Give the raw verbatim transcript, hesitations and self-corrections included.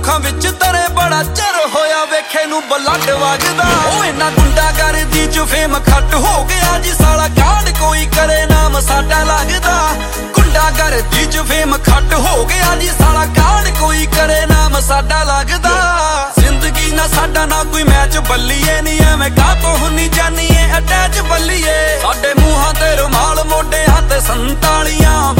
ਅੱਖਾਂ ਵਿੱਚ ਤਰੇ ਬੜਾ ਚਿਰ ਹੋਇਆ ਵੇਖੇ ਨੂੰ ਬਲੱਡ ਵਗਦਾ। ਉਹ ਇਹਨਾਂ ਗੁੰਡਾਗਰਦੀ ਚ ਫੇਮ ਖੱਟ ਹੋ ਗਿਆ ਜੀ ਸਾਲਾ ਕਾਂਡ ਕੋਈ ਕਰੇ ਨਾਮ ਸਾਡਾ ਲੱਗਦਾ। ਗੁੰਡਾਗਰਦੀ ਚ ਫੇਮ ਖੱਟ ਹੋ ਗਿਆ ਜੀ ਸਾਲਾ ਕਾਂਡ ਕੋਈ ਕਰੇ ਨਾਮ ਸਾਡਾ ਲੱਗਦਾ। ਜ਼ਿੰਦਗੀ ਨਾ ਸਾਡਾ ਨਾ ਕੋਈ ਮੈਚ ਬੱਲੀਏ ਨੀ ਐਵੇਂ ਕਾਹਤੋਂ ਹੁੰਨੀ ਜਾਨੀਏ ਅਟੈਚ ਬੱਲੀਏ। ਸਾਡੇ ਮੂੰਹਾਂ ਤੇ ਰੁਮਾਲ ਮੋਢਿਆਂ ਤੇ ਸੰਤਾਲੀਆਂ